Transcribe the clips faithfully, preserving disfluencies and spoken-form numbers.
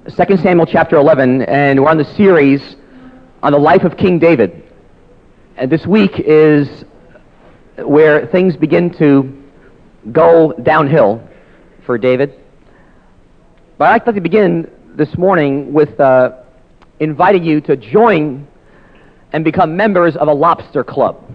Second Samuel chapter eleven, and we're on the series on the life of King David. And this week is where things begin to go downhill for David. But I'd like to begin this morning with uh, inviting you to join and become members of a lobster club.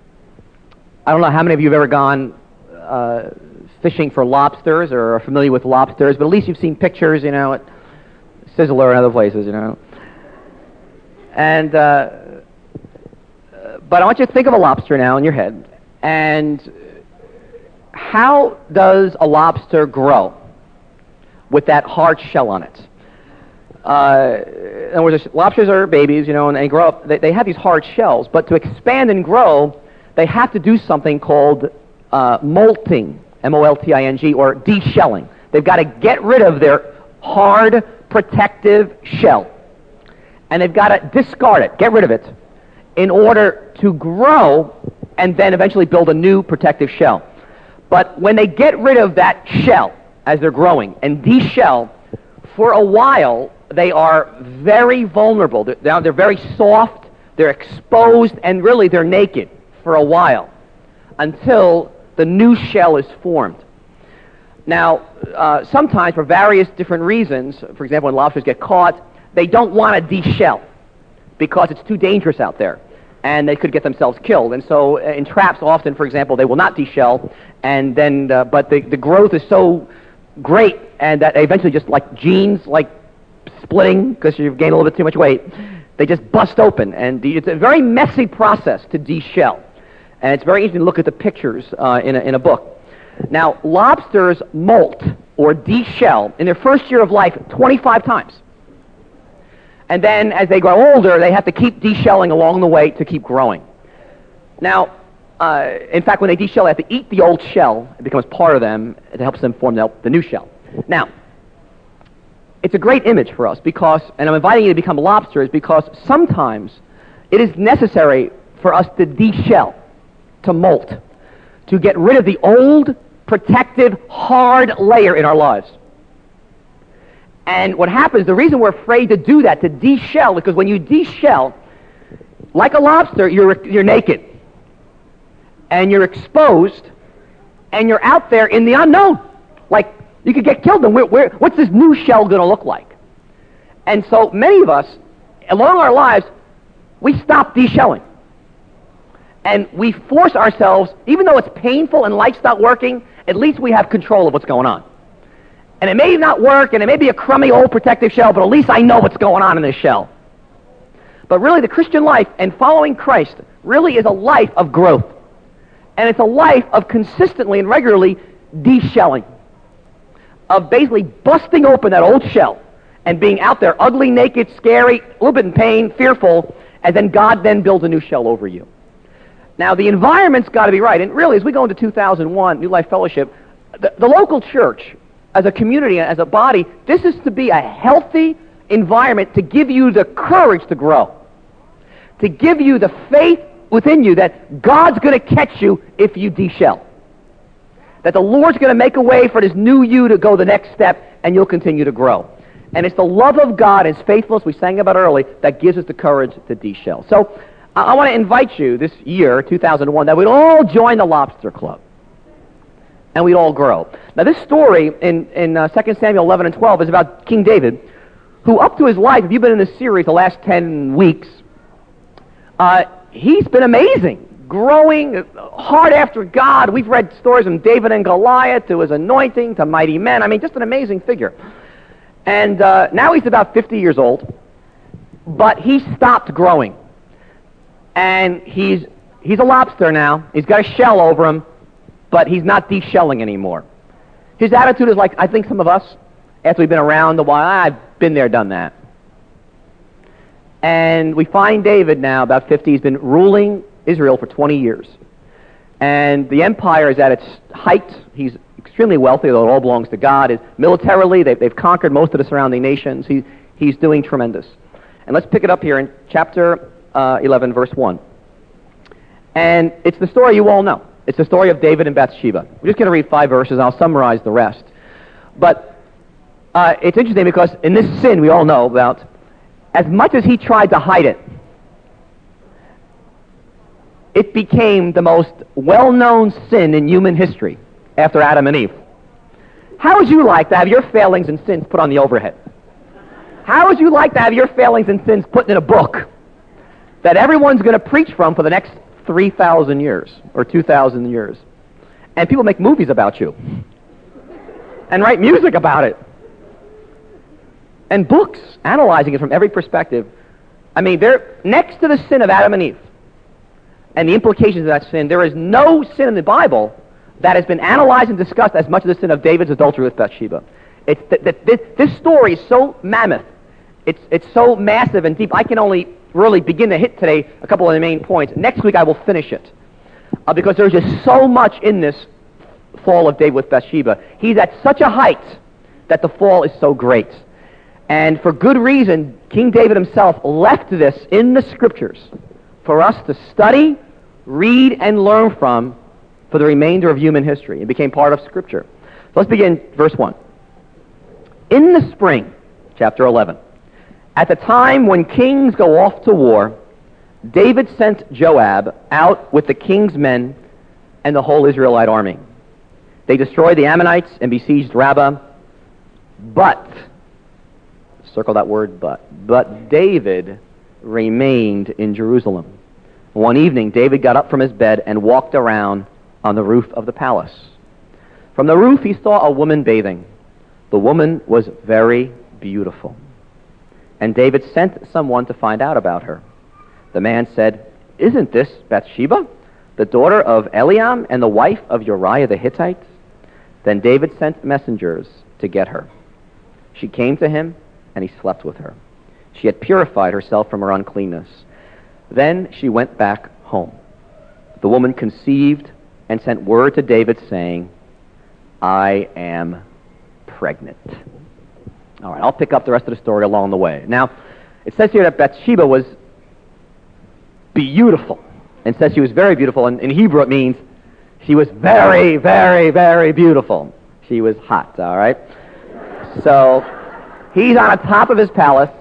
I don't know how many of you have ever gone uh, fishing for lobsters or are familiar with lobsters, but at least you've seen pictures, you know, at Sizzler and other places, you know. And, uh, but I want you to think of a lobster now in your head, and how does a lobster grow with that hard shell on it? Uh, in other words, lobsters are babies, you know, and they grow up, they, they have these hard shells, but to expand and grow, they have to do something called uh, molting, M O L T I N G, or de-shelling. They've got to get rid of their hard, protective shell, and they've got to discard it, get rid of it, in order to grow and then eventually build a new protective shell. But when they get rid of that shell as they're growing and de-shell, for a while they are very vulnerable. They're, they're very soft, they're exposed, and really they're naked for a while until the new shell is formed. Now, uh, sometimes for various different reasons, for example, when lobsters get caught, they don't want to de-shell because it's too dangerous out there, and they could get themselves killed. And so uh, in traps, often, for example, they will not de-shell, and then, uh, but the, the growth is so great, and that they eventually just, like jeans, like splitting because you've gained a little bit too much weight, they just bust open, and the, it's a very messy process to de-shell. And it's very interesting to look at the pictures uh, in, a, in a book. Now, lobsters molt or de-shell in their first year of life twenty-five times. And then as they grow older, they have to keep de-shelling along the way to keep growing. Now, uh, in fact, when they de-shell, they have to eat the old shell. It becomes part of them. It helps them form the, the new shell. Now, it's a great image for us because, and I'm inviting you to become lobsters because sometimes it is necessary for us to de-shell, to molt, to get rid of the old, protective, hard layer in our lives. And what happens, the reason we're afraid to do that, to de-shell, because when you de-shell, like a lobster, you're, you're naked, and you're exposed, and you're out there in the unknown. Like, you could get killed, and we're, we're, what's this new shell going to look like? And so many of us, along our lives, we stop de-shelling. And we force ourselves, even though it's painful and life's not working, at least we have control of what's going on. And it may not work, and it may be a crummy old protective shell, but at least I know what's going on in this shell. But really, the Christian life and following Christ really is a life of growth. And it's a life of consistently and regularly de-shelling, of basically busting open that old shell and being out there ugly, naked, scary, a little bit in pain, fearful, and then God then builds a new shell over you. Now, the environment's got to be right. And really, as we go into two thousand one, New Life Fellowship, the, the local church, as a community, as a body, this is to be a healthy environment to give you the courage to grow, to give you the faith within you that God's going to catch you if you de-shell, that the Lord's going to make a way for this new you to go the next step, and you'll continue to grow. And it's the love of God, His faithfulness, we sang about early, that gives us the courage to de-shell. So, I want to invite you this year, two thousand one, that we'd all join the Lobster Club. And we'd all grow. Now, this story in, in uh, Second Samuel eleven and twelve is about King David, who up to his life, if you've been in this series the last ten weeks, uh, he's been amazing, growing hard after God. We've read stories from David and Goliath to his anointing to mighty men. I mean, just an amazing figure. And uh, now he's about fifty years old, but he stopped growing. And he's he's a lobster now. He's got a shell over him, but he's not de-shelling anymore. His attitude is like, I think some of us, after we've been around a while, I've been there, done that. And we find David now, about fifty, he's been ruling Israel for twenty years. And the empire is at its height. He's extremely wealthy, though it all belongs to God. Is militarily, they've, they've conquered most of the surrounding nations. He, he's doing tremendous. And let's pick it up here in chapter Uh, eleven, verse one. And it's the story you all know. It's the story of David and Bathsheba. We're just going to read five verses. I'll summarize the rest. But uh, it's interesting because in this sin we all know about, as much as he tried to hide it, it became the most well-known sin in human history after Adam and Eve. How would you like to have your failings and sins put on the overhead? How would you like to have your failings and sins put in a book that everyone's going to preach from for the next three thousand years or two thousand years? And people make movies about you and write music about it and books analyzing it from every perspective. I mean, they're next to the sin of Adam and Eve and the implications of that sin. There is no sin in the Bible that has been analyzed and discussed as much as the sin of David's adultery with Bathsheba. It's th- th- this, this story is so mammoth. It's, it's so massive and deep. I can only really begin to hit today a couple of the main points. Next week I will finish it uh, because there's just so much in this fall of David with Bathsheba. He's at such a height that the fall is so great. And for good reason, King David himself left this in the Scriptures for us to study, read, and learn from for the remainder of human history. It became part of Scripture. So let's begin verse one. In the spring, chapter eleven, at the time when kings go off to war, David sent Joab out with the king's men and the whole Israelite army. They destroyed the Ammonites and besieged Rabbah, but, circle that word but, but David remained in Jerusalem. One evening, David got up from his bed and walked around on the roof of the palace. From the roof, he saw a woman bathing. The woman was very beautiful. And David sent someone to find out about her. The man said, "Isn't this Bathsheba, the daughter of Eliam and the wife of Uriah the Hittite?" Then David sent messengers to get her. She came to him, and he slept with her. She had purified herself from her uncleanness. Then she went back home. The woman conceived and sent word to David saying, "I am pregnant." All right, I'll pick up the rest of the story along the way. Now, it says here that Bathsheba was beautiful. And it says she was very beautiful. And in Hebrew it means she was very, very, very beautiful. She was hot, all right? So, he's on the top of his palace,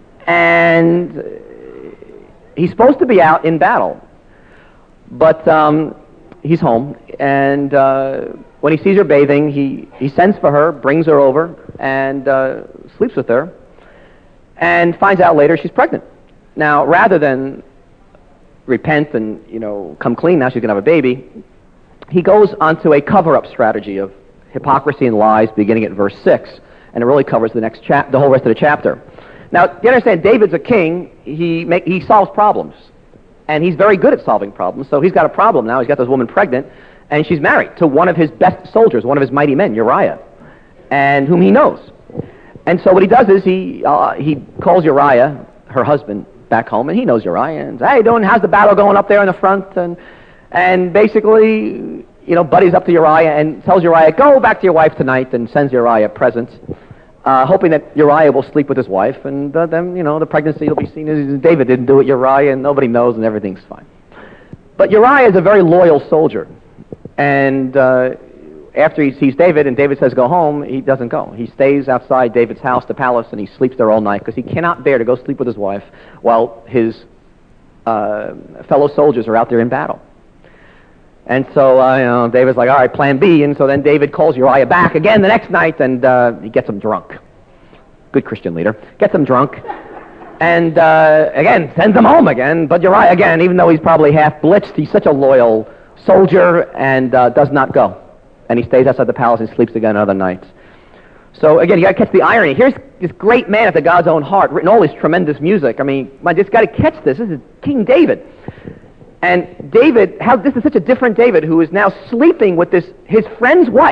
and he's supposed to be out in battle. But um, he's home, and uh, when he sees her bathing, he, he sends for her, brings her over, and uh, sleeps with her, and finds out later she's pregnant. Now, rather than repent and, you know, come clean, now she's going to have a baby, he goes onto a cover-up strategy of hypocrisy and lies, beginning at verse six, and it really covers the next chap- the whole rest of the chapter. Now, you understand, David's a king. He make, he solves problems, and he's very good at solving problems. So he's got a problem now. He's got this woman pregnant, and she's married to one of his best soldiers, one of his mighty men, Uriah, and whom he knows. And so what he does is he uh, he calls Uriah, her husband, back home, and he knows Uriah, and says, "Hey, doing? How's the battle going up there in the front?" And and basically, you know, buddies up to Uriah and tells Uriah, "Go back to your wife tonight," and sends Uriah presents, uh, hoping that Uriah will sleep with his wife, and uh, then, you know, the pregnancy will be seen as David didn't do it, Uriah, and nobody knows, and everything's fine. But Uriah is a very loyal soldier, and uh, after he sees David and David says go home, he doesn't go. He stays outside David's house, the palace, and he sleeps there all night because he cannot bear to go sleep with his wife while his uh, fellow soldiers are out there in battle. And so uh, you know, David's like, all right, plan B. And so then David calls Uriah back again the next night, and uh, he gets him drunk. Good Christian leader. Gets him drunk. And uh, again, sends him home again. But Uriah, again, even though he's probably half blitzed, he's such a loyal soldier and uh, does not go. And he stays outside the palace and sleeps again another night. So again, you got to catch the irony. Here's this great man after God's own heart, written all this tremendous music. I mean, I just got to catch this. This is King David. And David, how this is such a different David who is now sleeping with this his friend's wife.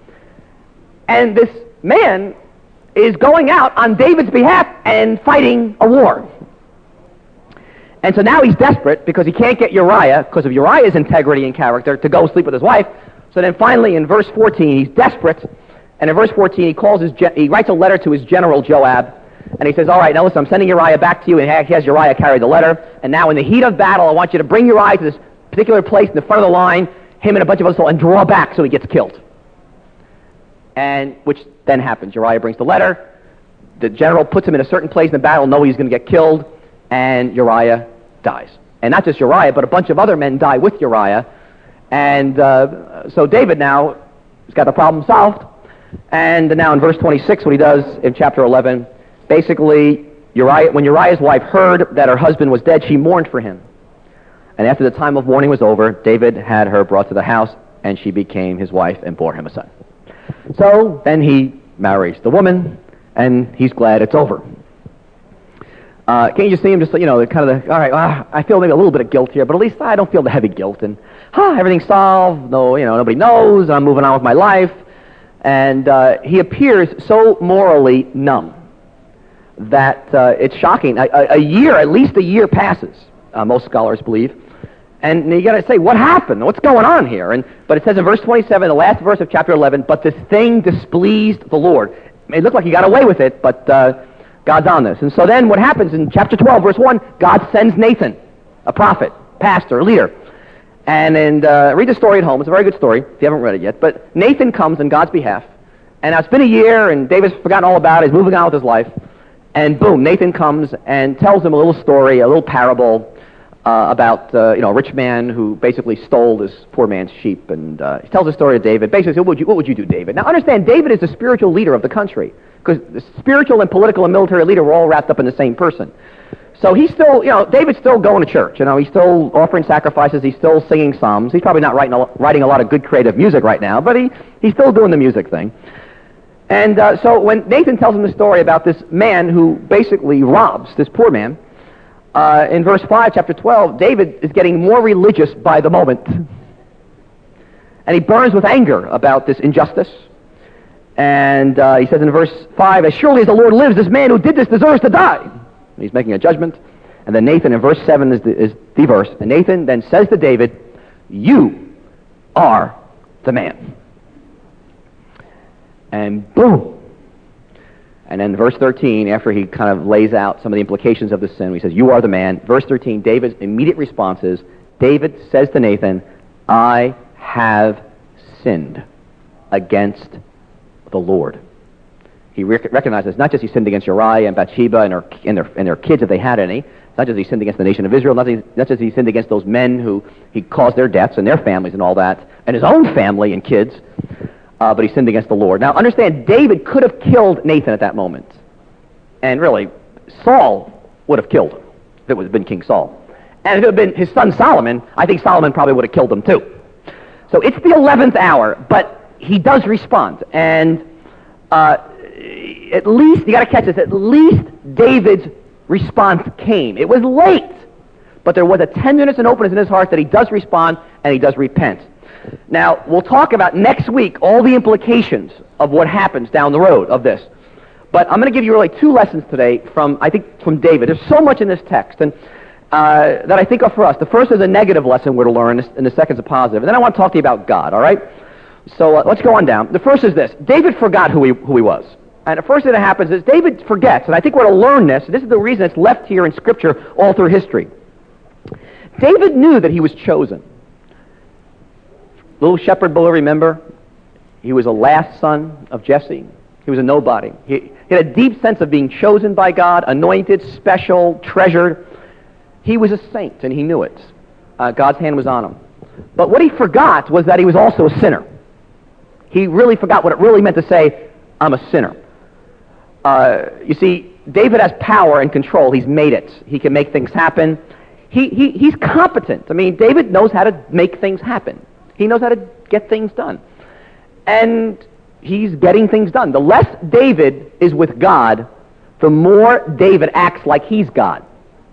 And this man is going out on David's behalf and fighting a war. And so now he's desperate because he can't get Uriah, because of Uriah's integrity and character, to go sleep with his wife. So then finally in verse fourteen, he's desperate. And in verse fourteen, he calls his gen- he writes a letter to his general Joab. And he says, all right, now listen, I'm sending Uriah back to you. And he has Uriah carry the letter. And now in the heat of battle, I want you to bring Uriah to this particular place in the front of the line, him and a bunch of us, and draw back so he gets killed. and which then happens. Uriah brings the letter. The general puts him in a certain place in the battle, knowing he's going to get killed, and Uriah dies. And not just Uriah, but a bunch of other men die with Uriah. And uh, so David now has got the problem solved. And now in verse twenty-six, what he does in chapter eleven, basically, Uriah, when Uriah's wife heard that her husband was dead, she mourned for him. And after the time of mourning was over, David had her brought to the house, and she became his wife and bore him a son. So then he marries the woman, and he's glad it's over. Uh, can't you just see him just, you know, kind of the, all right, well, I feel maybe a little bit of guilt here, but at least I don't feel the heavy guilt, and huh, everything's solved, no, you know, nobody knows, and I'm moving on with my life. And uh, he appears so morally numb that uh, it's shocking. A, a, a year, at least a year passes, uh, most scholars believe, and you got to say, what happened? What's going on here? And but it says in verse twenty-seven, the last verse of chapter eleven, but this thing displeased the Lord. It looked like he got away with it, but uh, God's on this. And so then what happens in chapter twelve, verse one, God sends Nathan, a prophet, pastor, leader. And, and uh, read the story at home. It's a very good story, if you haven't read it yet. But Nathan comes on God's behalf. And now it's been a year, and David's forgotten all about it. He's moving on with his life. And boom, Nathan comes and tells him a little story, a little parable uh, about uh, you know, a rich man who basically stole this poor man's sheep. And uh, he tells the story of David. Basically, what would, you, what would you do, David? Now understand, David is the spiritual leader of the country, because the spiritual and political and military leader were all wrapped up in the same person. So he's still, you know, David's still going to church. You know, he's still offering sacrifices. He's still singing psalms. He's probably not writing a, writing a lot of good creative music right now, but he, he's still doing the music thing. And uh, so when Nathan tells him the story about this man who basically robs this poor man, uh, in verse five, chapter twelve, David is getting more religious by the moment. And he burns with anger about this injustice. And uh, he says in verse five, as surely as the Lord lives, this man who did this deserves to die. He's making a judgment. And then Nathan, in verse seven is the, is the verse, and Nathan then says to David, you are the man. And boom. And then verse thirteen, after he kind of lays out some of the implications of the sin, he says, you are the man. Verse thirteen, David's immediate response is, David says to Nathan, I have sinned against the Lord. He rec- recognizes not just he sinned against Uriah and Bathsheba and, her, and, their, and their kids if they had any, not just he sinned against the nation of Israel, not, not just he sinned against those men who he caused their deaths and their families and all that, and his own family and kids, uh, but he sinned against the Lord. Now understand, David could have killed Nathan at that moment. And really, Saul would have killed him if it would have been King Saul. And if it had been his son Solomon, I think Solomon probably would have killed him too. So it's the eleventh hour, but he does respond. And uh, at least, you got to catch this, at least David's response came. It was late, but there was a tenderness and openness in his heart that he does respond and he does repent. Now, we'll talk about next week all the implications of what happens down the road of this. But I'm going to give you really two lessons today from, I think, from David. There's so much in this text and uh, that I think are for us. The first is a negative lesson we're to learn, and the second is a positive. And then I want to talk to you about God, all right? So uh, let's go on down. The first is this. David forgot who he, who he was. And the first thing that happens is David forgets, and I think we're to learn this. This is the reason it's left here in Scripture all through history. David knew that he was chosen. Little shepherd boy, remember? He was a last son of Jesse. He was a nobody. He, he had a deep sense of being chosen by God, anointed, special, treasured. He was a saint, and he knew it. Uh, God's hand was on him. But what he forgot was that he was also a sinner. He really forgot what it really meant to say, I'm a sinner. Uh, you see, David has power and control. He's made it. He can make things happen. He, he, he's competent. I mean, David knows how to make things happen. He knows how to get things done. And he's getting things done. The less David is with God, the more David acts like he's God.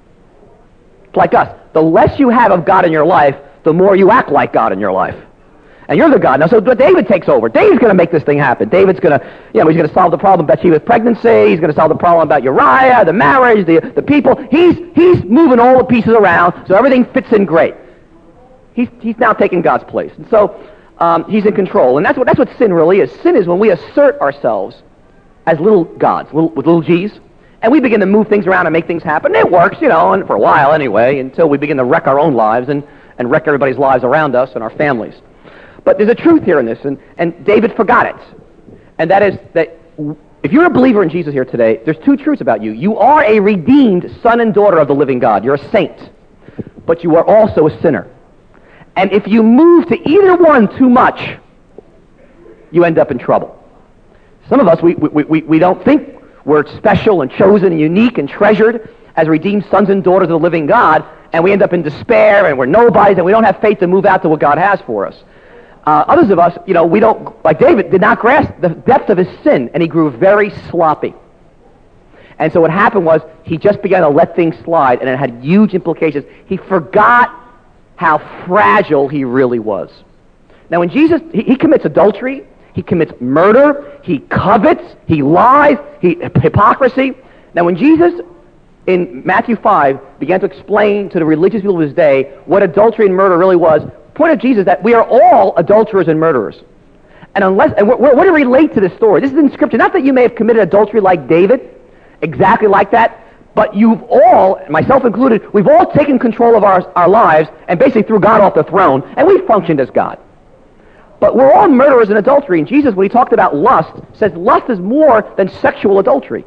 It's like us. The less you have of God in your life, the more you act like God in your life. And you're the God. Now, so but David takes over. David's going to make this thing happen. David's going to, you know, he's going to solve the problem about Bathsheba's pregnancy. He's going to solve the problem about Uriah, the marriage, the, the people. He's, he's moving all the pieces around so everything fits in great. He's, he's now taking God's place. And so um, he's in control. And that's what, that's what sin really is. Sin is when we assert ourselves as little gods, little, with little g's, and we begin to move things around and make things happen. And it works, you know, and for a while anyway, until we begin to wreck our own lives and, and wreck everybody's lives around us and our families. But there's a truth here in this, and, and David forgot it. And that is that if you're a believer in Jesus here today, there's two truths about you. You are a redeemed son and daughter of the living God. You're a saint. But you are also a sinner. And if you move to either one too much, you end up in trouble. Some of us, we, we, we, we don't think we're special and chosen and unique and treasured as redeemed sons and daughters of the living God, and we end up in despair, and we're nobodies, and we don't have faith to move out to what God has for us. Uh, others of us, you know, we don't, like David, did not grasp the depth of his sin, and he grew very sloppy. And so what happened was, he just began to let things slide, and it had huge implications. He forgot how fragile he really was. Now when Jesus, he, he commits adultery, he commits murder, he covets, he lies, he hypocrisy. Now when Jesus, in Matthew five, began to explain to the religious people of his day what adultery and murder really was, the point of Jesus is that we are all adulterers and murderers. And unless, and what do we relate to this story? This is in Scripture. Not that you may have committed adultery like David, exactly like that, but you've all, myself included, we've all taken control of our, our lives and basically threw God off the throne, and we've functioned as God. But we're all murderers in adultery, and Jesus, when he talked about lust, says lust is more than sexual adultery.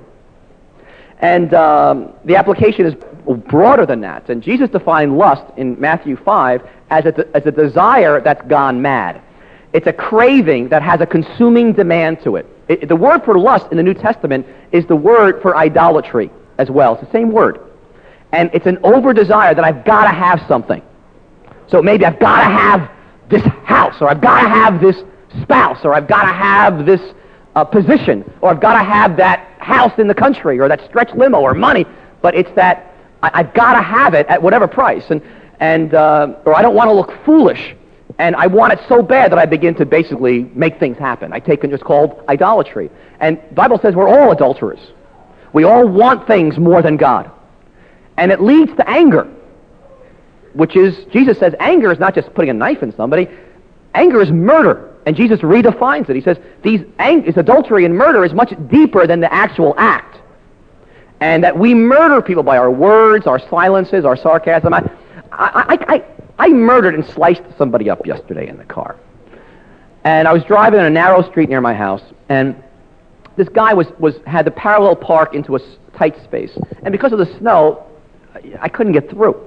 And um, the application is broader than that. And Jesus defined lust in Matthew five as a, as a desire that's gone mad. It's a craving that has a consuming demand to it. it. The word for lust in the New Testament is the word for idolatry as well. It's the same word. And it's an over-desire that I've got to have something. So maybe I've got to have this house, or I've got to have this spouse, or I've got to have this uh, position, or I've got to have that house in the country, or that stretch limo, or money. But it's that I, I've got to have it at whatever price, and and uh, or I don't want to look foolish, and I want it so bad that I begin to basically make things happen. I take what's called idolatry, and the Bible says we're all adulterers. We all want things more than God, and it leads to anger. Which is, Jesus says, anger is not just putting a knife in somebody. Anger is murder. And Jesus redefines it. He says, these ang- this adultery and murder is much deeper than the actual act. And that we murder people by our words, our silences, our sarcasm. I, I, I, I, I murdered and sliced somebody up yesterday in the car. And I was driving on a narrow street near my house, and this guy was, was had to parallel park into a tight space. And because of the snow, I couldn't get through.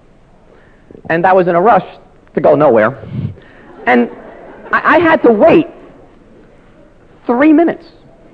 And I was in a rush to go nowhere. And I, I had to wait three minutes.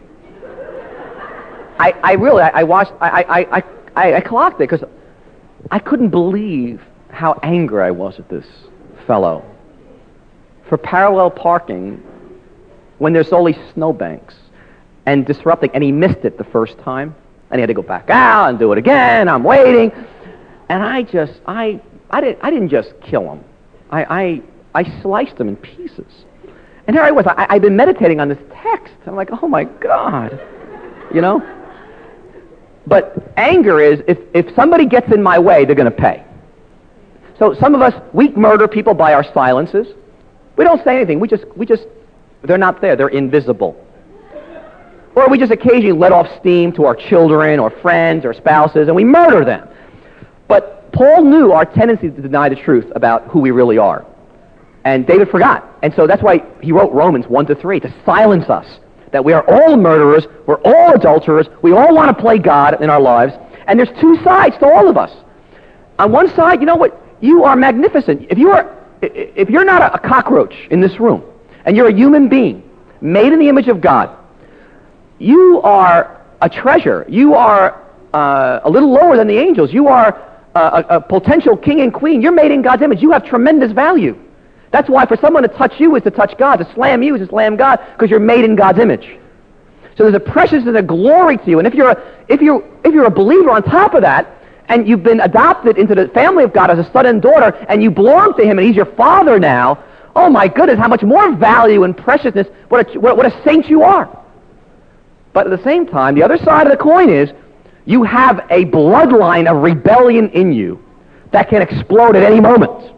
I, I really, I, I watched, I, I, I, I clocked it because I couldn't believe how angry I was at this fellow for parallel parking when there's only snowbanks and disrupting. And he missed it the first time. And he had to go back out and do it again. I'm waiting. And I just, I... I didn't, I didn't just kill him. I, I, I sliced him in pieces. And here I was. I, I'd been meditating on this text. I'm like, oh my God. You know? But anger is, if, if somebody gets in my way, they're going to pay. So some of us, we murder people by our silences. We don't say anything. We just, we just, they're not there. They're invisible. Or we just occasionally let off steam to our children or friends or spouses, and we murder them. But Paul knew our tendency to deny the truth about who we really are. And David forgot. And so that's why he wrote Romans one to three, to silence us. That we are all murderers, we're all adulterers, we all want to play God in our lives. And there's two sides to all of us. On one side, you know what? You are magnificent. If you are, if you're not a cockroach in this room, and you're a human being, made in the image of God, you are a treasure. You are uh, a little lower than the angels. You are A, a potential king and queen. You're made in God's image. You have tremendous value. That's why for someone to touch you is to touch God. To slam you is to slam God, because you're made in God's image. So there's a preciousness and a glory to you. And if you're a, if you're if you're a believer on top of that, and you've been adopted into the family of God as a son and daughter, and you belong to Him, and He's your Father now, oh my goodness, how much more value and preciousness, what a, what, what a saint you are. But at the same time, the other side of the coin is, you have a bloodline of rebellion in you that can explode at any moment.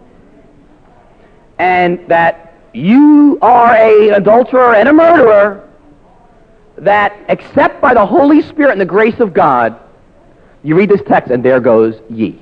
And that you are a, an adulterer and a murderer that, except by the Holy Spirit and the grace of God, you read this text and there goes ye.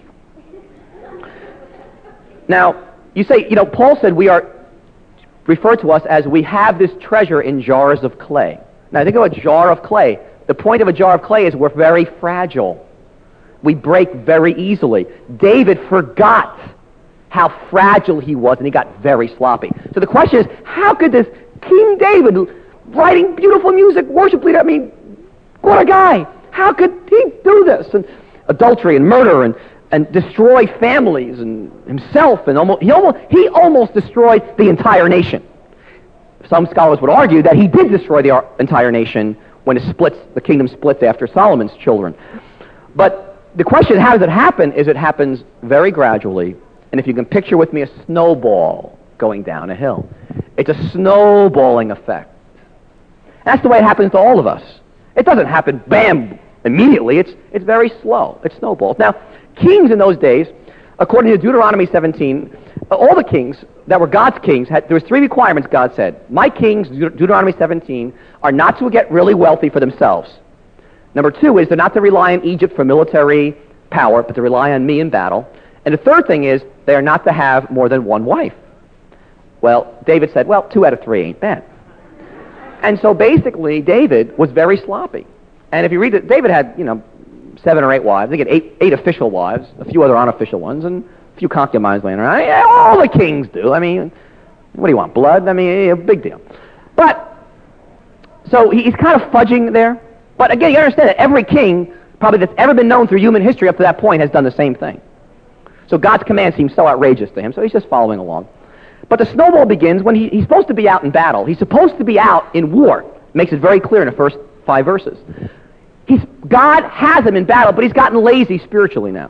Now, you say, you know, Paul said we are referred to us as we have this treasure in jars of clay. Now think of a jar of clay. The point of a jar of clay is we're very fragile. We break very easily. David forgot how fragile he was, and he got very sloppy. So the question is, how could this King David, writing beautiful music, worship leader, I mean, what a guy, how could he do this? And adultery and murder and, and destroy families and himself, and almost he almost he almost destroyed the entire nation. Some scholars would argue that he did destroy the entire nation when it splits, the kingdom splits after Solomon's children. But the question, how does it happen, is it happens very gradually. And if you can picture with me a snowball going down a hill, it's a snowballing effect. That's the way it happens to all of us. It doesn't happen, bam, immediately. It's, it's very slow. It snowballs. Now, kings in those days, according to Deuteronomy seventeen, all the kings that were God's kings, had, there was three requirements God said. My kings, Deut- Deuteronomy seventeen, are not to get really wealthy for themselves. Number two is they're not to rely on Egypt for military power, but to rely on me in battle. And the third thing is they are not to have more than one wife. Well, David said, well, two out of three ain't bad. And so basically, David was very sloppy. And if you read it, David had, you know, seven or eight wives. They get eight, eight official wives, a few other unofficial ones, and a few concubines laying around. Yeah, all the kings do. I mean, what do you want, blood? I mean, a big deal. But, so he's kind of fudging there. But again, you understand that every king, probably that's ever been known through human history up to that point, has done the same thing. So God's command seems so outrageous to him, so he's just following along. But the snowball begins when he, he's supposed to be out in battle. He's supposed to be out in war. It makes it very clear in the first five verses. He's, God has him in battle, but he's gotten lazy spiritually now.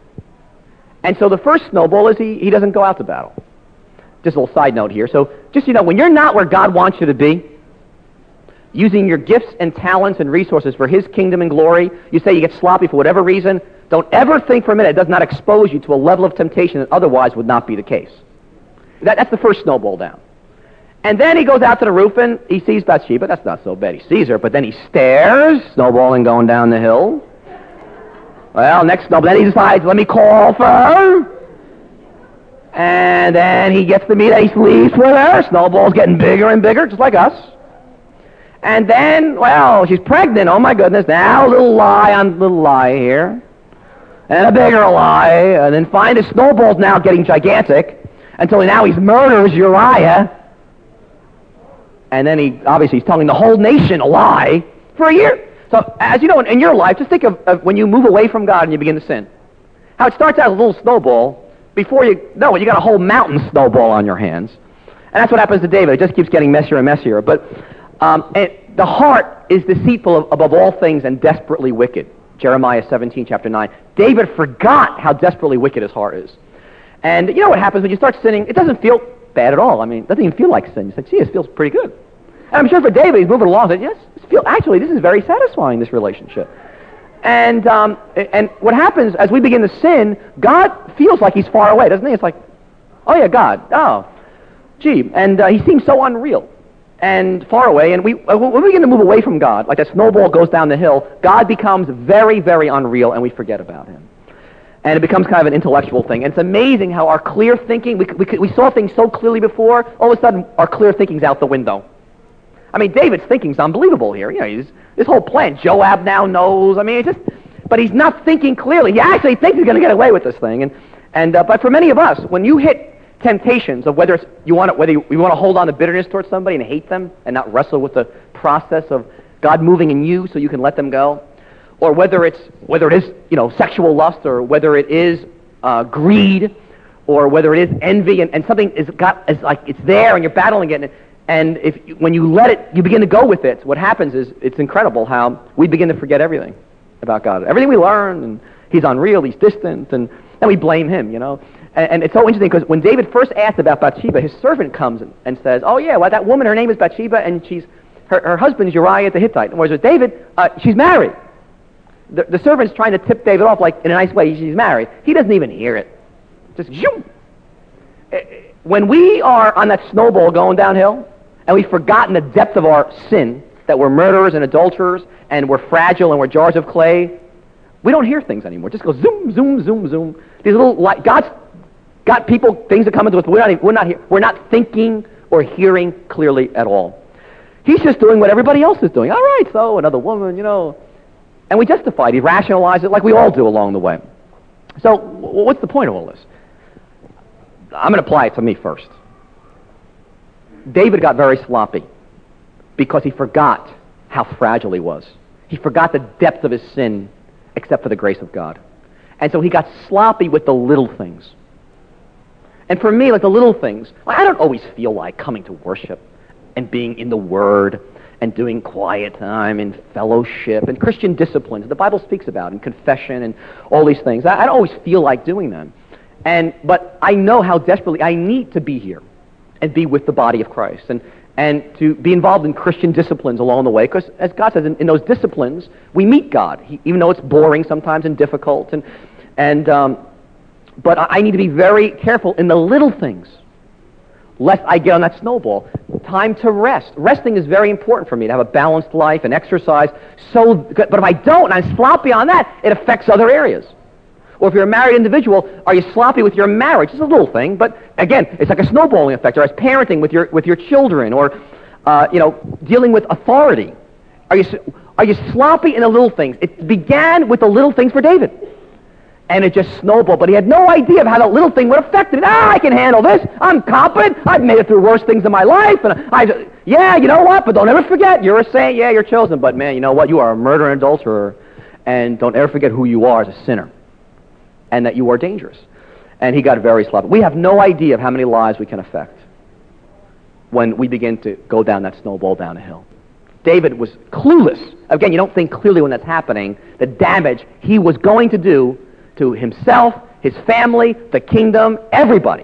And so the first snowball is he, he doesn't go out to battle. Just a little side note here. So just so you know, when you're not where God wants you to be, using your gifts and talents and resources for his kingdom and glory, you say you get sloppy for whatever reason, don't ever think for a minute it does not expose you to a level of temptation that otherwise would not be the case. That, that's the first snowball down. And then he goes out to the roof and he sees Bathsheba. That's not so bad. He sees her, but then he stares, snowballing going down the hill. Well, next snowball, then he decides, let me call for her. And then he gets to meet that he sleeps with her. Snowball's getting bigger and bigger, just like us. And then, well, she's pregnant. Oh, my goodness. Now a little lie on little lie here. And a bigger lie. And then finally, the snowball's now getting gigantic until now he's murders Uriah. And then he, obviously, he's telling the whole nation a lie for a year. So, as you know, in, in your life, just think of, of when you move away from God and you begin to sin. How it starts out as a little snowball. Before you know it, you got a whole mountain snowball on your hands. And that's what happens to David. It just keeps getting messier and messier. But um, and the heart is deceitful of, above all things and desperately wicked. Jeremiah seventeen, chapter nine. David forgot how desperately wicked his heart is. And you know what happens when you start sinning? It doesn't feel bad at all. I mean, it doesn't even feel like sin. You say, gee, it feels pretty good. And I'm sure for David, he's moving along. He said, yes, this feel, actually, this is very satisfying, this relationship. And um, and what happens as we begin to sin, God feels like he's far away, doesn't he? It's like, oh yeah, God, oh, gee. And uh, he seems so unreal and far away. And we, when we begin to move away from God, like that snowball goes down the hill, God becomes very, very unreal, and we forget about him. And it becomes kind of an intellectual thing. And it's amazing how our clear thinking, we, we, we saw things so clearly before, all of a sudden our clear thinking's out the window. I mean, David's thinking's unbelievable here. You know, he's, this whole plan, Joab now knows. I mean, it's just, but he's not thinking clearly. He actually thinks he's going to get away with this thing. And, and uh, but for many of us, when you hit temptations of whether it's, you want to, whether you, you want to hold on to bitterness towards somebody and hate them and not wrestle with the process of God moving in you so you can let them go, or whether it's whether it is you know sexual lust, or whether it is uh, greed, or whether it is envy, and, and something is got is like it's there and you're battling it, and, and if when you let it, you begin to go with it. What happens is it's incredible how we begin to forget everything about God, everything we learned, and he's unreal, he's distant, and then we blame him, you know. And, and it's so interesting because when David first asked about Bathsheba, his servant comes and, and says, "Oh yeah, well that woman, her name is Bathsheba, and she's her her husband's Uriah the Hittite." And whereas David, uh, she's married. The, the servant's trying to tip David off, like, in a nice way, she's married. He doesn't even hear it. Just, zoom. When we are on that snowball going downhill, and we've forgotten the depth of our sin, that we're murderers and adulterers, and we're fragile, and we're jars of clay, we don't hear things anymore. Just go zoom, zoom, zoom, zoom. These little, like, God's got people, things that come into us, we're not, we're not here. We're not thinking or hearing clearly at all. He's just doing what everybody else is doing. All right, so another woman, you know. And we justify it. He rationalized it like we all do along the way. So w- what's the point of all this? I'm going to apply it to me first. David got very sloppy because he forgot how fragile he was. He forgot the depth of his sin except for the grace of God. And so he got sloppy with the little things. And for me, like the little things, I don't always feel like coming to worship and being in the Word and doing quiet time and fellowship and Christian disciplines the Bible speaks about, and confession and all these things. I, I don't always feel like doing them. And but I know how desperately I need to be here and be with the body of Christ and, and to be involved in Christian disciplines along the way, because as God says, in, in those disciplines, we meet God, he, even though it's boring sometimes and difficult. And, and um, but I, I need to be very careful in the little things, lest I get on that snowball. Time to rest. Resting is very important for me, to have a balanced life and exercise. So, but if I don't, and I'm sloppy on that, it affects other areas. Or if you're a married individual, are you sloppy with your marriage? It's a little thing, but again, it's like a snowballing effect. Or as parenting with your with your children, or uh, you know, dealing with authority. Are you are you sloppy in the little things? It began with the little things for David. And it just snowballed, but he had no idea of how that little thing would affect it. Ah, I can handle this. I'm competent. I've made it through worse things in my life. And I, yeah, you know what? But don't ever forget, you're a saint. Yeah, you're chosen. But man, you know what? You are a murderer and adulterer. And don't ever forget who you are as a sinner. And that you are dangerous. And he got very sloppy. We have no idea of how many lives we can affect when we begin to go down that snowball down a hill. David was clueless. Again, you don't think clearly when that's happening, the damage he was going to do to himself, his family, the kingdom, everybody.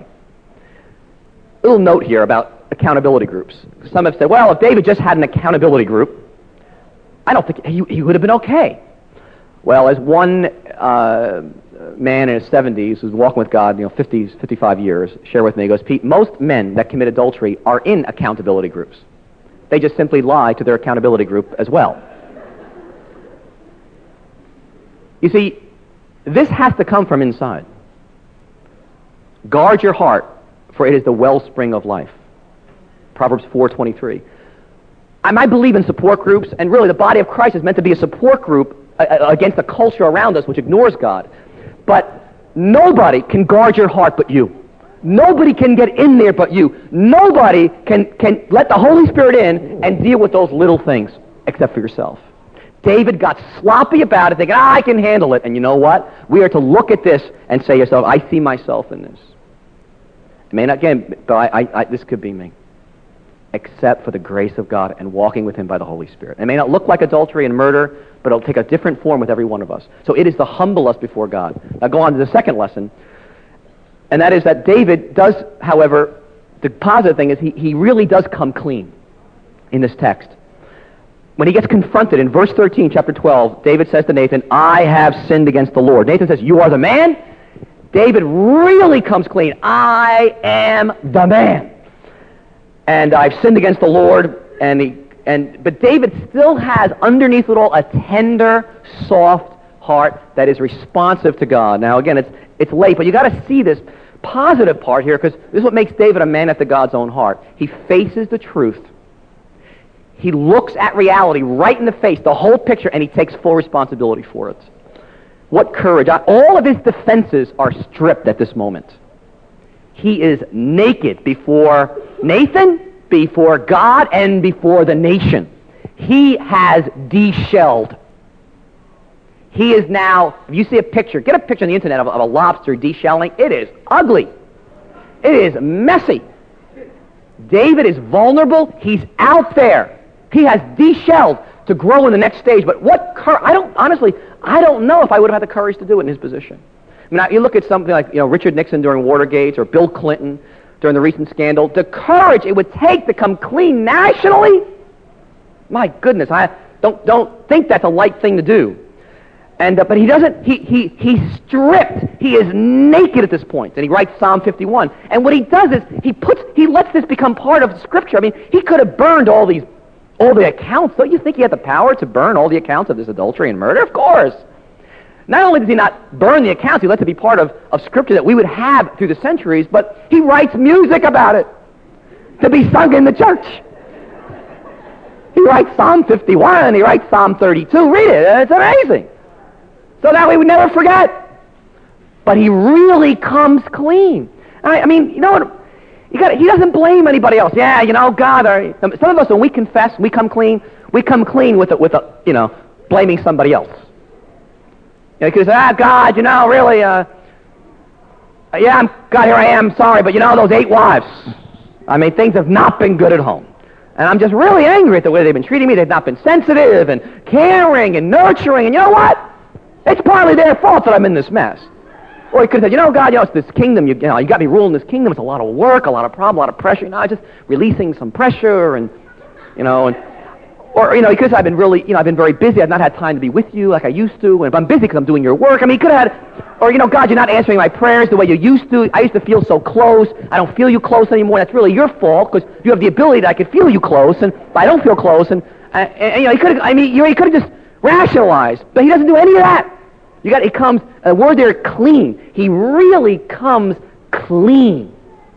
A little note here about accountability groups. Some have said, well, if David just had an accountability group, I don't think he, he would have been okay. Well, as one uh, man in his seventies who's walking with God, you know, fifty, fifty-five years, shared with me, he goes, Pete, most men that commit adultery are in accountability groups. They just simply lie to their accountability group as well. You see, this has to come from inside. Guard your heart, for it is the wellspring of life. Proverbs four twenty-three. I might believe in support groups, and really the body of Christ is meant to be a support group against the culture around us which ignores God. But nobody can guard your heart but you. Nobody can get in there but you. Nobody can, can let the Holy Spirit in and deal with those little things except for yourself. David got sloppy about it, thinking, ah, I can handle it. And you know what? We are to look at this and say to yourself, I see myself in this. It may not, again, but I, I, I, this could be me. Except for the grace of God and walking with Him by the Holy Spirit. It may not look like adultery and murder, but it'll take a different form with every one of us. So it is to humble us before God. Now go on to the second lesson, and that is that David does, however, the positive thing is he, he really does come clean in this text. When he gets confronted in verse thirteen, chapter twelve, David says to Nathan, I have sinned against the Lord. Nathan says, you are the man? David really comes clean. I am the man. And I've sinned against the Lord. And he, and but David still has underneath it all a tender, soft heart that is responsive to God. Now again, it's it's late, but you got to see this positive part here, because this is what makes David a man after God's own heart. He faces the truth. He looks at reality right in the face, the whole picture, and he takes full responsibility for it. What courage. All of his defenses are stripped at this moment. He is naked before Nathan, before God, and before the nation. He has de-shelled. He is now, if you see a picture, get a picture on the internet of, of a lobster de-shelling. It is ugly. It is messy. David is vulnerable. He's out there. He has de-shelled to grow in the next stage. But what courage, I don't, honestly, I don't know if I would have had the courage to do it in his position. I mean, you look at something like, you know, Richard Nixon during Watergate, or Bill Clinton during the recent scandal, the courage it would take to come clean nationally, my goodness, I don't, don't think that's a light thing to do. And, uh, but he doesn't, he, he, he's stripped. He is naked at this point. And he writes Psalm fifty-one. And what he does is, he puts, he lets this become part of Scripture. I mean, he could have burned all these, all the accounts. Don't you think he had the power to burn all the accounts of this adultery and murder? Of course. Not only does he not burn the accounts, he lets it be part of, of Scripture that we would have through the centuries, but he writes music about it to be sung in the church. writes Psalm fifty-one, he writes Psalm thirty-two. Read it. It's amazing. So that way we never forget. But he really comes clean. I, I mean, you know what? You got, he doesn't blame anybody else. Yeah, you know, God. Or, some of us, when we confess, we come clean. We come clean with a, with a, you know, blaming somebody else. You know, because ah, God, you know, really, uh, yeah, I'm, God, here I am. Sorry, but you know, those eight wives. I mean, things have not been good at home, and I'm just really angry at the way they've been treating me. They've not been sensitive and caring and nurturing. And you know what? It's partly their fault that I'm in this mess. Or he could have said, you know, God, you know, it's this kingdom, you, you know, you got me ruling this kingdom. It's a lot of work, a lot of problem, a lot of pressure. You know, just releasing some pressure and, you know, and, or, you know, because I've been really, you know, I've been very busy. I've not had time to be with you like I used to. And if I'm busy because I'm doing your work, I mean, he could have had, or, you know, God, you're not answering my prayers the way you used to. I used to feel so close. I don't feel you close anymore. That's really your fault because you have the ability that I could feel you close, and but I don't feel close. And, and, and you know, he could have, I mean, you know, he could have just rationalized, but he doesn't do any of that. You got, it comes, a word there, clean. He really comes clean.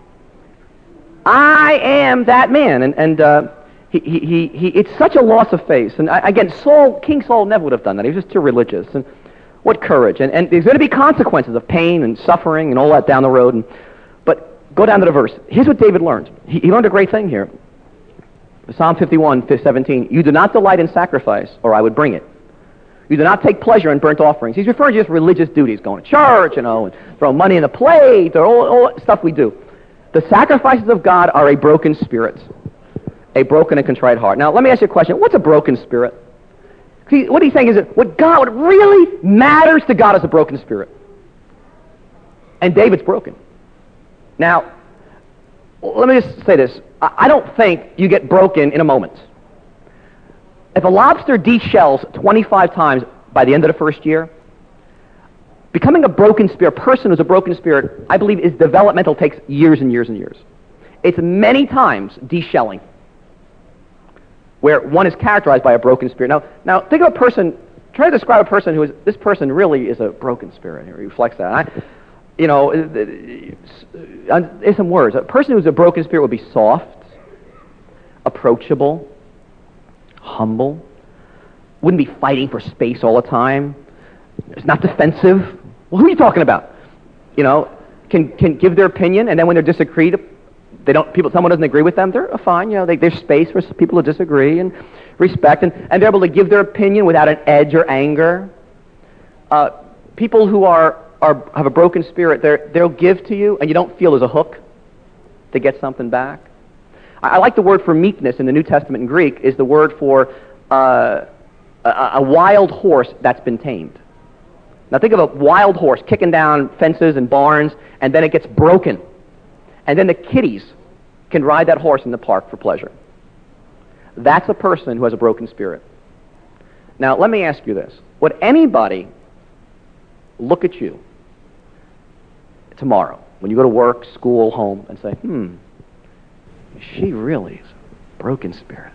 I am that man. And, and uh, he, he, he, he, it's such a loss of faith. And I, again, Saul, King Saul never would have done that. He was just too religious. And what courage. And, and there's going to be consequences of pain and suffering and all that down the road. And, but go down to the verse. Here's what David learned. He, he learned a great thing here. Psalm fifty-one, seventeen. You do not delight in sacrifice, or I would bring it. You do not take pleasure in burnt offerings. He's referring to just religious duties, going to church, you know, and throwing money in the plate, or all, all that stuff we do. The sacrifices of God are a broken spirit, a broken and contrite heart. Now, let me ask you a question. What's a broken spirit? See, what he's saying is that what God, what really matters to God is a broken spirit. And David's broken. Now, let me just say this. I don't think you get broken in a moment. If a lobster de-shells twenty-five times by the end of the first year, becoming a broken spirit, a person who's a broken spirit, I believe is developmental, takes years and years and years. It's many times de-shelling, where one is characterized by a broken spirit. Now, now think of a person, try to describe a person who is, this person really is a broken spirit. He reflects that. I, you know, in some words, a person who's a broken spirit would be soft, approachable, humble, wouldn't be fighting for space all the time. It's not defensive. Well, who are you talking about? You know, can can give their opinion, and then when they're disagreed, they don't. People, someone doesn't agree with them. They're fine. You know, they, there's space for people to disagree and respect, and, and they're able to give their opinion without an edge or anger. Uh, people who are are have a broken spirit, they they'll give to you, and you don't feel there's a hook to get something back. I like the word for meekness in the New Testament in Greek is the word for uh, a, a wild horse that's been tamed. Now think of a wild horse kicking down fences and barns, and then it gets broken. And then the kiddies can ride that horse in the park for pleasure. That's a person who has a broken spirit. Now let me ask you this. Would anybody look at you tomorrow when you go to work, school, home, and say, hmm, she really is a broken spirit?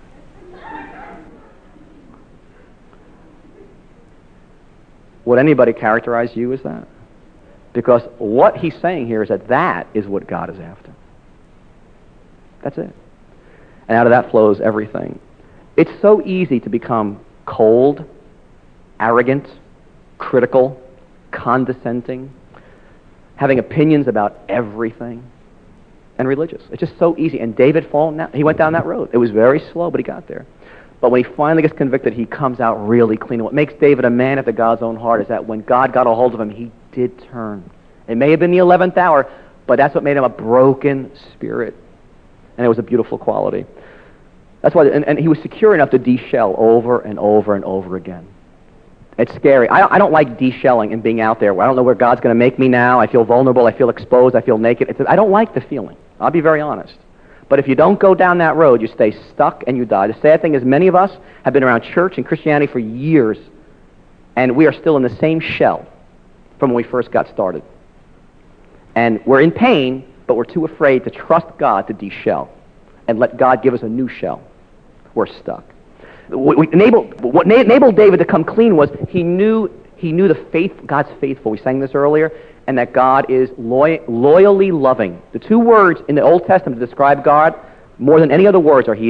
Would anybody characterize you as that? Because what he's saying here is that that is what God is after. That's it. And out of that flows everything. It's so easy to become cold, arrogant, critical, condescending, having opinions about everything, and religious. It's just so easy. And David fallen down, he went down that road. It was very slow, but he got there. But when he finally gets convicted, he comes out really clean. What makes David a man after God's own heart is that when God got a hold of him, he did turn. It may have been the eleventh hour, but that's what made him a broken spirit. And it was a beautiful quality. That's why, and, and he was secure enough to de-shell over and over and over again. It's scary. I, I don't like de-shelling and being out there where I don't know where God's going to make me now. I feel vulnerable. I feel exposed. I feel naked. It's, I don't like the feeling. I'll be very honest. But if you don't go down that road, you stay stuck and you die. The sad thing is many of us have been around church and Christianity for years, and we are still in the same shell from when we first got started. And we're in pain, but we're too afraid to trust God to de-shell and let God give us a new shell. We're stuck. What, we enabled, what enabled David to come clean was he knew he knew the faith, God's faithful. We sang this earlier. And that God is loy- loyally loving. The two words in the Old Testament to describe God, more than any other words, are He's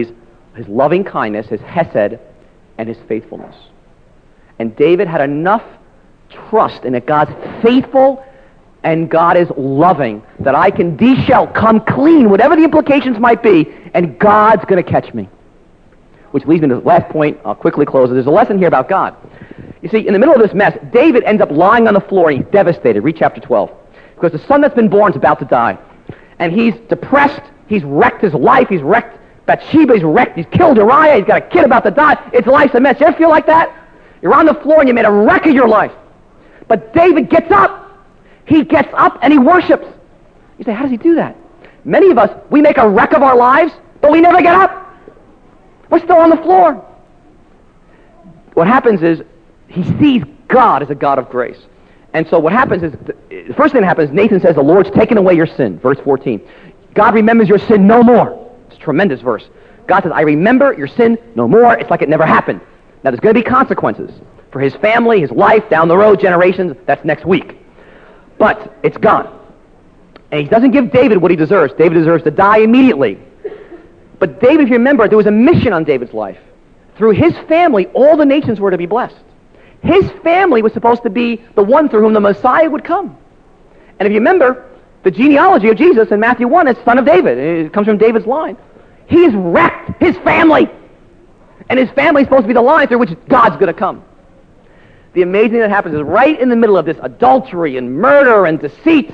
his loving kindness, his hesed, and his faithfulness. And David had enough trust in that God's faithful and God is loving, that I can de-shell, come clean, whatever the implications might be, and God's going to catch me. Which leads me to the last point. I'll quickly close. There's a lesson here about God. You see, in the middle of this mess, David ends up lying on the floor, and he's devastated. Read chapter twelve. Because the son that's been born is about to die. And he's depressed. He's wrecked his life. He's wrecked Bathsheba. He's wrecked. He's killed Uriah. He's got a kid about to die. It's life's a mess. You ever feel like that? You're on the floor, and you made a wreck of your life. But David gets up. He gets up and he worships. You say, how does he do that? Many of us, we make a wreck of our lives, but we never get up. We're still on the floor. What happens is, he sees God as a God of grace. And so what happens is, the first thing that happens, Nathan says, the Lord's taken away your sin. Verse fourteen. God remembers your sin no more. It's a tremendous verse. God says, I remember your sin no more. It's like it never happened. Now there's going to be consequences for his family, his life, down the road, generations. That's next week. But it's gone. And he doesn't give David what he deserves. David deserves to die immediately. But David, if you remember, there was a mission on David's life. Through his family, all the nations were to be blessed. His family was supposed to be the one through whom the Messiah would come. And if you remember, the genealogy of Jesus in Matthew one is son of David. It comes from David's line. He has wrecked his family. And his family is supposed to be the line through which God's going to come. The amazing thing that happens is right in the middle of this adultery and murder and deceit,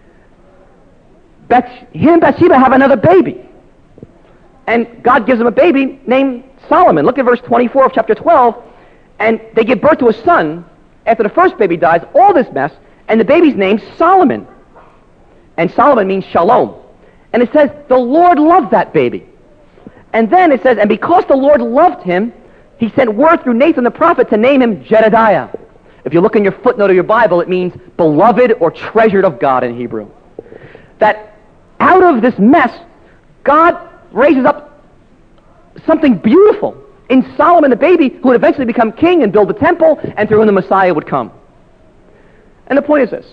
Beth, he and Bathsheba have another baby. And God gives them a baby named Solomon. Look at verse twenty-four of chapter twelve. And they give birth to a son. After the first baby dies, all this mess, and the baby's named Solomon. And Solomon means shalom. And it says, the Lord loved that baby. And then it says, and because the Lord loved him, he sent word through Nathan the prophet to name him Jedediah. If you look in your footnote of your Bible, it means beloved or treasured of God in Hebrew. That out of this mess, God raises up something beautiful in Solomon the baby, who would eventually become king and build the temple, and through whom the Messiah would come. And the point is this.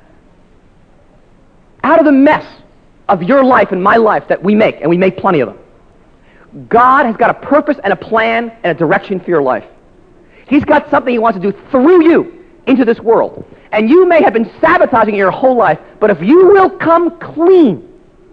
Out of the mess of your life and my life that we make, and we make plenty of them, God has got a purpose and a plan and a direction for your life. He's got something he wants to do through you into this world. And you may have been sabotaging it your whole life, but if you will come clean,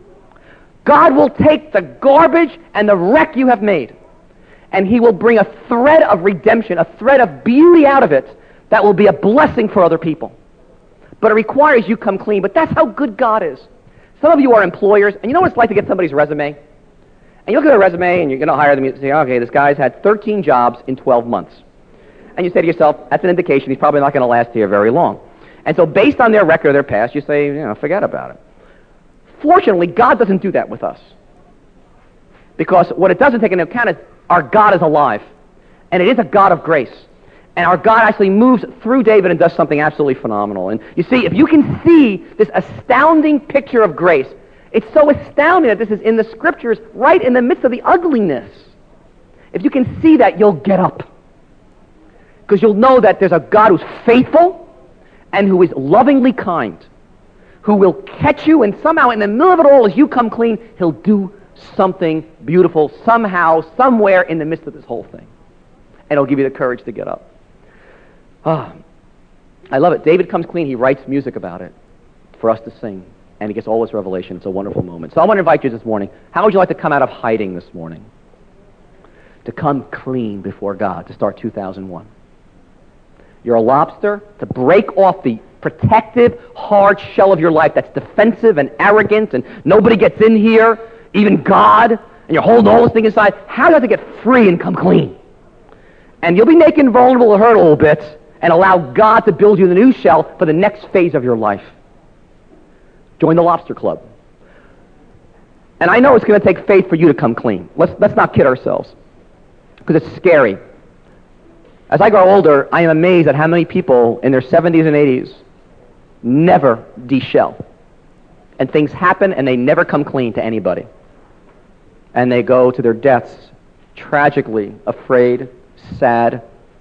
God will take the garbage and the wreck you have made, and he will bring a thread of redemption, a thread of beauty out of it that will be a blessing for other people. But it requires you come clean. But that's how good God is. Some of you are employers, and you know what it's like to get somebody's resume? And you look at their resume, and you're going to hire them, and you say, okay, this guy's had thirteen jobs in twelve months. And you say to yourself, that's an indication he's probably not going to last here very long. And so based on their record, their past, you say, you know, forget about it. Fortunately, God doesn't do that with us. Because what it doesn't take into account is our God is alive. And it is a God of grace. And our God actually moves through David and does something absolutely phenomenal. And you see, if you can see this astounding picture of grace, it's so astounding that this is in the Scriptures right in the midst of the ugliness. If you can see that, you'll get up. Because you'll know that there's a God who's faithful and who is lovingly kind, who will catch you, and somehow in the middle of it all, as you come clean, he'll do something beautiful somehow, somewhere in the midst of this whole thing. And it'll give you the courage to get up. Ah, I love it. David comes clean. He writes music about it for us to sing. And he gets all this revelation. It's a wonderful moment. So I want to invite you this morning. How would you like to come out of hiding this morning? To come clean before God, to start two thousand one. You're a lobster, to break off the protective, hard shell of your life that's defensive and arrogant, and nobody gets in here, even God, and you're holding all this thing inside. How do you have to get free and come clean? And you'll be naked and vulnerable to hurt a little bit, and allow God to build you the new shell for the next phase of your life. Join the Lobster Club. And I know it's going to take faith for you to come clean. Let's, let's not kid ourselves, because it's scary. As I grow older, I am amazed at how many people in their seventies and eighties never de-shell. And things happen, and they never come clean to anybody. And they go to their deaths tragically afraid, sad,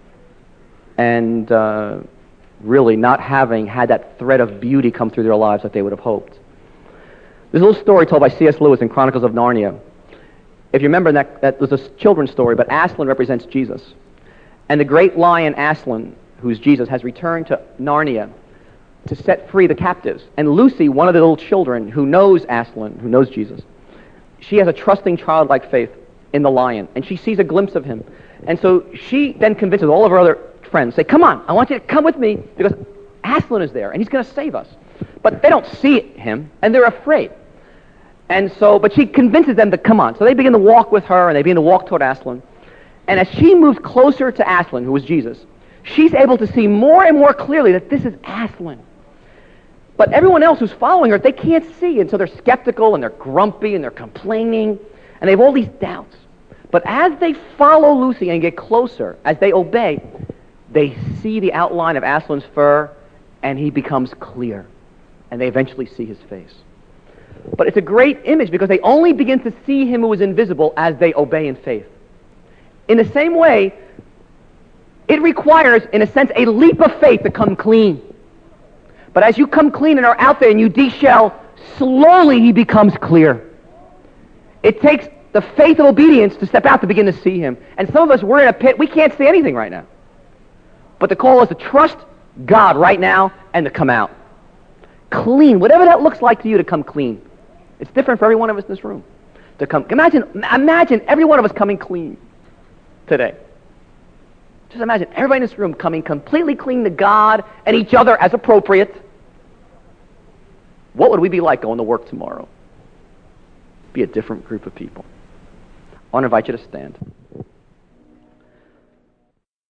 and uh, really not having had that thread of beauty come through their lives that they would have hoped. There's a little story told by C S Lewis in Chronicles of Narnia. If you remember, that, that was a children's story, but Aslan represents Jesus. And the great lion Aslan, who's Jesus, has returned to Narnia to set free the captives. And Lucy, one of the little children who knows Aslan, who knows Jesus, she has a trusting childlike faith in the lion, and she sees a glimpse of him. And so she then convinces all of her other friends, say, come on, I want you to come with me, because Aslan is there, and he's going to save us. But they don't see him, and they're afraid. And so, but she convinces them to come on. So they begin to walk with her, and they begin to walk toward Aslan. And as she moves closer to Aslan, who was Jesus, she's able to see more and more clearly that this is Aslan. But everyone else who's following her, they can't see, and so they're skeptical, and they're grumpy, and they're complaining, and they have all these doubts. But as they follow Lucy and get closer, as they obey, they see the outline of Aslan's fur, and he becomes clear, and they eventually see his face. But it's a great image because they only begin to see him who is invisible as they obey in faith. In the same way, it requires, in a sense, a leap of faith to come clean. But as you come clean and are out there and you de-shell, slowly he becomes clear. It takes the faith of obedience to step out to begin to see him. And some of us, we're in a pit, we can't see anything right now. But the call is to trust God right now and to come out. Clean, whatever that looks like to you, to come clean. It's different for every one of us in this room. To come, imagine, imagine every one of us coming clean today. Just imagine everybody in this room coming completely clean to God and each other as appropriate. What would we be like going to work tomorrow? Be a different group of people. I want to invite you to stand.